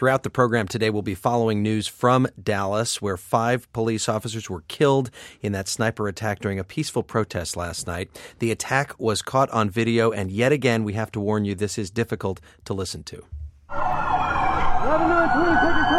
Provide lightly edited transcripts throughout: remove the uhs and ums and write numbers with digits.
Throughout the program today, we'll be following news from Dallas, where 5 police officers were killed in that sniper attack during a peaceful protest last night. The attack was caught on video, and yet again, we have to warn you, this is difficult to listen to. 11-9-20, take your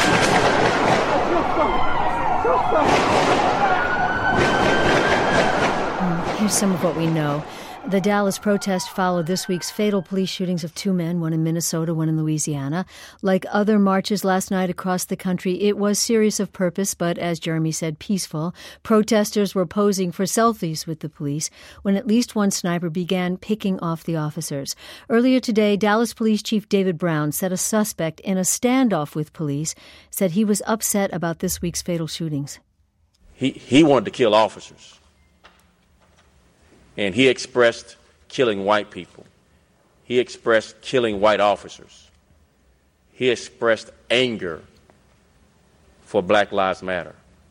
Here's some of what we know. The Dallas protest followed this week's fatal police shootings of 2 men, one in Minnesota, one in Louisiana. Like other marches last night across the country, it was serious of purpose, but as Jeremy said, peaceful. Protesters were posing for selfies with the police when at least one sniper began picking off the officers. Earlier today, Dallas Police Chief David Brown said a suspect in a standoff with police said he was upset about this week's fatal shootings. He wanted to kill officers. And he expressed killing white people. He expressed killing white officers. He expressed anger for Black Lives Matter.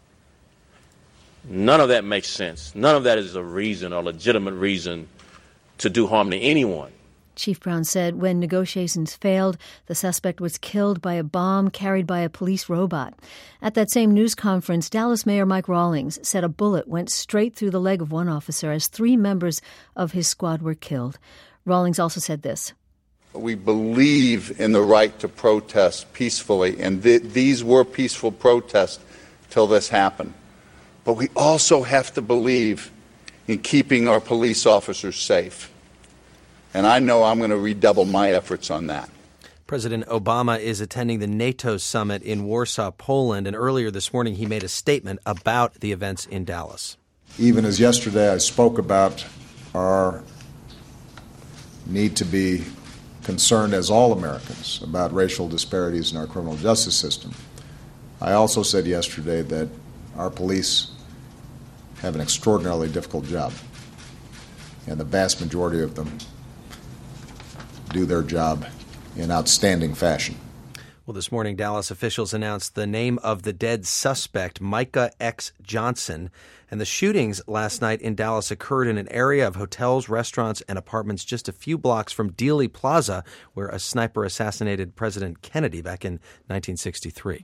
None of that makes sense. None of that is a reason or legitimate reason to do harm to anyone. Chief Brown said when negotiations failed, the suspect was killed by a bomb carried by a police robot. At that same news conference, Dallas Mayor Mike Rawlings said a bullet went straight through the leg of one officer as 3 members of his squad were killed. Rawlings also said this. We believe in the right to protest peacefully, and these were peaceful protests till this happened. But we also have to believe in keeping our police officers safe. And I know I'm going to redouble my efforts on that. President Obama is attending the NATO summit in Warsaw, Poland, and earlier this morning he made a statement about the events in Dallas. Even as yesterday I spoke about our need to be concerned as all Americans about racial disparities in our criminal justice system, I also said yesterday that our police have an extraordinarily difficult job, and the vast majority of them do their job in outstanding fashion. Well, this morning, Dallas officials announced the name of the dead suspect, Micah X. Johnson. And the shootings last night in Dallas occurred in an area of hotels, restaurants, and apartments just a few blocks from Dealey Plaza, where a sniper assassinated President Kennedy back in 1963.